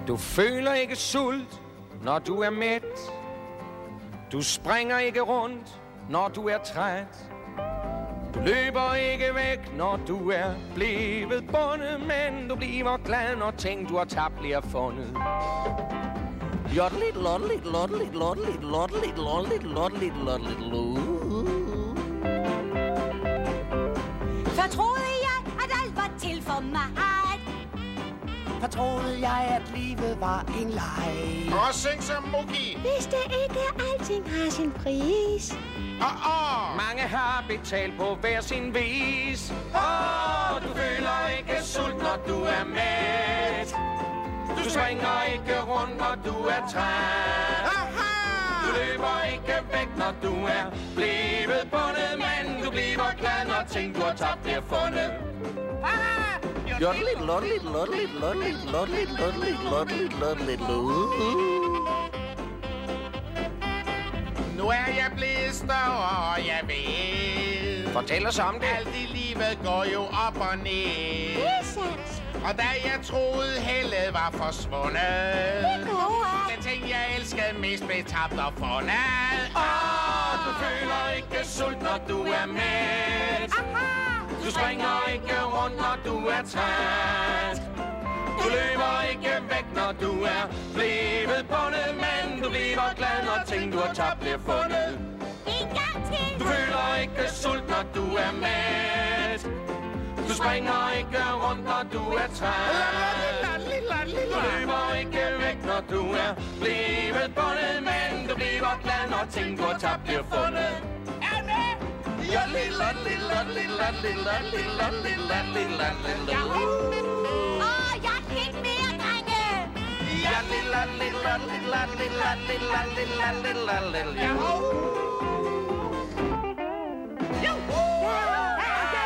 Du føler ikke sult, når du er mæt. Du springer ikke rundt, når du er træt. Du løber ikke væk, når du er blevet bundet, men du bliver glad, når ting, du har tabt, bliver fundet. Lotteligt, lotteligt, lotteligt, lotteligt, lotteligt, lotteligt, lotteligt, lotteligt, Før troede jeg, at alt var til for mig. For troede jeg, at livet var en leg. Og syng som Mugi. Vidste ikke, at alting har sin pris. Mange har betalt på hver sin vis. Du føler ikke sult, når du er mæt. Du springer ikke rundt, når du er træt. Du løber ikke væk, når du er blevet bundet, men du bliver glad, når ting, du har tabt, bliver fundet. Lotteligt, lotteligt, lotteligt, lotteligt, lotteligt, lotteligt, lotteligt, lotteligt, Nu er jeg blevet større, og jeg ved. Fortæl os om det. Alt i livet går jo op og ned. Det er sandt. Og da jeg troede, heldet var forsvundet, den ting, jeg elskede mest, blev tabt og fundet. Du føler ikke sult, når du er mæt. Du springer ikke rundt, når du er træt. Du løber ikke væk, når du er blevet bundet, men du bliver glad, når ting, du har tabt, bliver fundet. En gang til. Du føler ikke sult, når du er mæt. Du springer ikke rundt, når du er træt. Du løber ikke væk, når du er blevet bundet, men du bliver glad, når ting, du har tabt, bliver fundet. Jeg fik mere, drenge. Ja,